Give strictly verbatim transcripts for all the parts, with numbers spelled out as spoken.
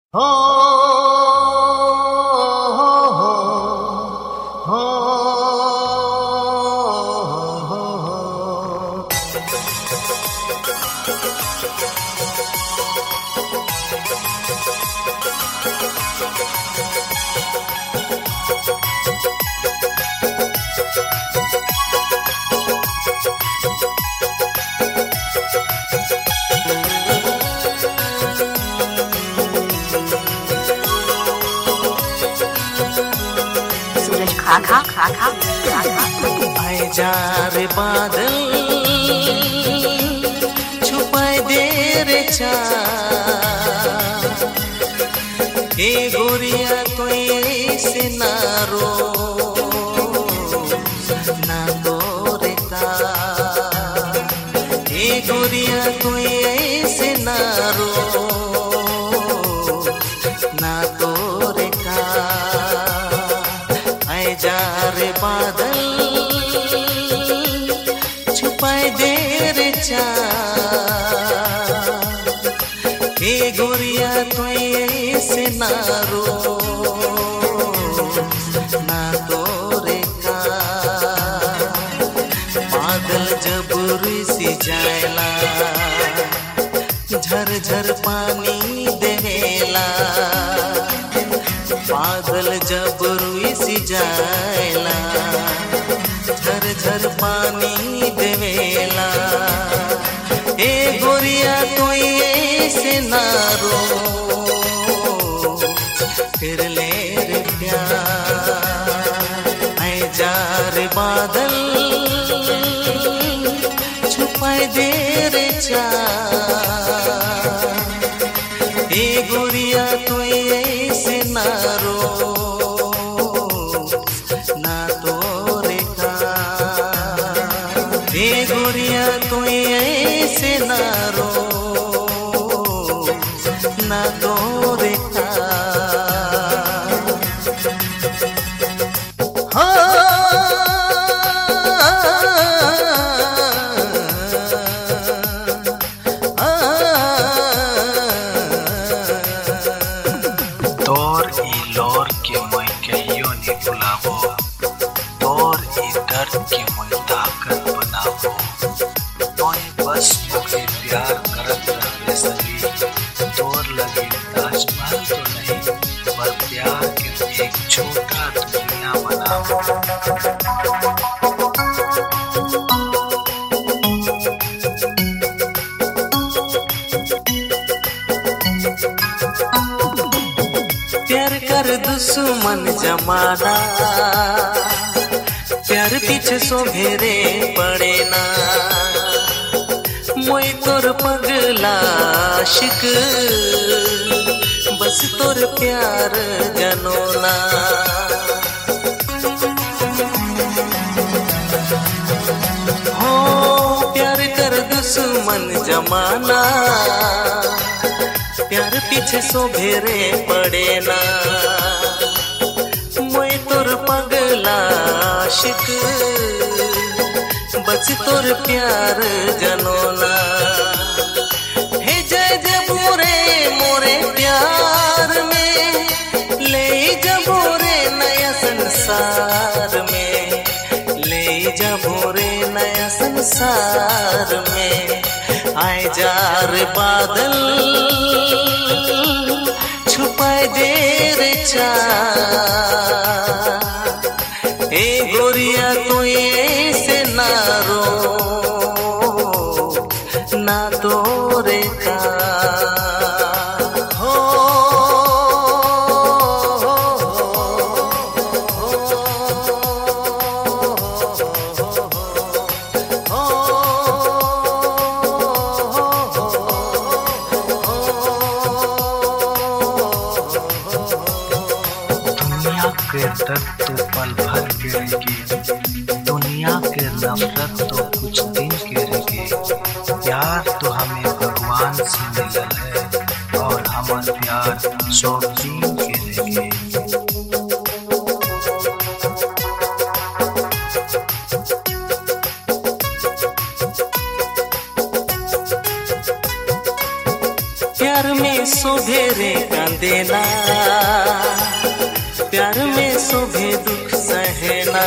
हो हो हो हो हो। सूरज खाखा खाखा आए जा रे बादल छुपाए दे रे चाँद, ए गोरिया कोई ऐसे ना रो ना तोरे का, ए गोरिया कोई ऐसे ना रो ना तोरे का। आए जा रे बादल छुपाए दे रे चाँद, ए गोरिया कोई ऐसे ना रो ना तोरे का। बादल जब रुसी जाएला झर झर पानी देवेला, बादल जब रुसी जाएला झर झर पानी देवेला, ए गोरिया कोई ऐसे ना रो फिर ले रे प्यार। आए जा रे बादल छुपाए दे रे चाँद, ए गोरिया कोई ऐसे ना रो ना तोरे का, ए गोरिया कोई ऐसे ना रो ना तोरे का। तोर ई लोर के मैं कहियो ने बुलावो, तोर ई दर्द के मैं ताकत बनावो। तोय बस मुझे प्यार करत रहे सभी, तोर लगे ताजमहल तो नहीं पर प्यार के एक छोटा दुनिया बनावो। प्यार कर दुश्मन जमाना, प्यार पीछे सो घेरे पड़े ना, मोई तोर पगला आशिक बस तोर प्यार जनोना। हो प्यार कर दुश्मन जमाना, प्यार पीछे सो घेरे पड़े ना, मोए तोर पगला आशिक बस तोर प्यार जनोना। हे जय जय मोरे मोरे प्यार में ले जा मोरे नया संसार में, ले जा मोरे नया संसार में। आए जा रे बादल छुपाए दे रे चाँद, ए गोरिया कोई ऐसे ना रो ना तोरे का। हो हो हो दुनिया के दर्द तो पल भर के रहेगी, दुनिया के नफरत तो कुछ दिन के रहेगी। प्यार तो हमें भगवान से मिलल है और हमारा प्यार सौ दिन के रहेगी। प्यार में शोभे रे कांदेना, प्यार में शोभे दुख सहना।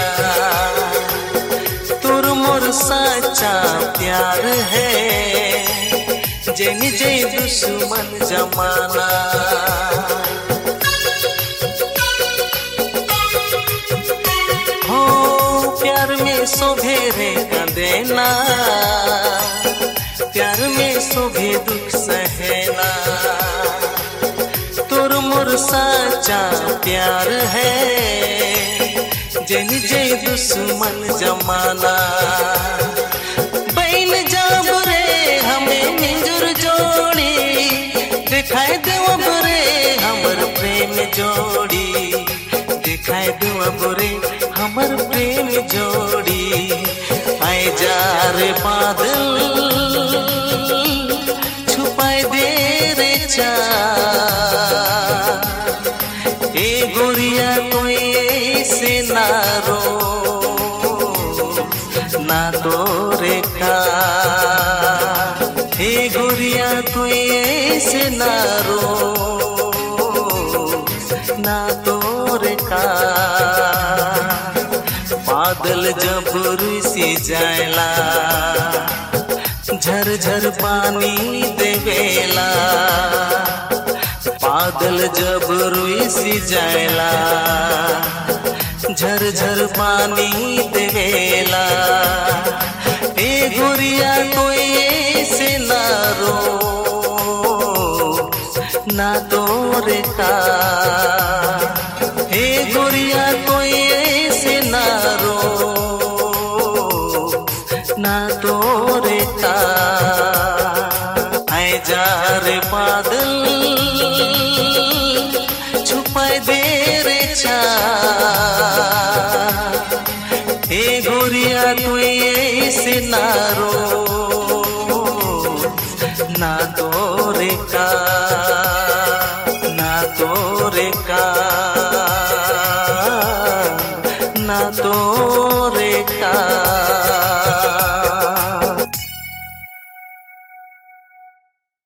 तोर मोर साचा प्यार है, जैन जय दुश्मन जमाना। हो प्यार में शोभे रे कांदेना, प्यार में शोभे दुख सहना। तोर मोर साचा प्यार है, जैन जय दुश्मन जमाना। बैल जाब रे हमें मिंजुर जोड़ी, दिखाई देव रे हमर प्रेम जोड़ी, दिखाई देव रे हमर प्रेम जोड़ी। आए जा रे बादल छुपाए दे रे चाँद, ए गोरिया कोई ऐसे ना रो ना तोरे का। हे गोरिया कोई ऐसे ना रो ना तोरे का। बादल जब रुसी जायला, झर झर पानी देवेला। बादल जब रुसी जायला, झर झर पानी देवेला। ए गोरिया कोई ऐसे ना रो ना तोरे का। हे गोरिया कोई ऐसे ना रो ना तोरे का। आए जा रे बादल छुपाए दे रे चाँद, हे गोरिया कोई ऐसे ना रो ना तोरे का ना तोरे का ना तोरे का।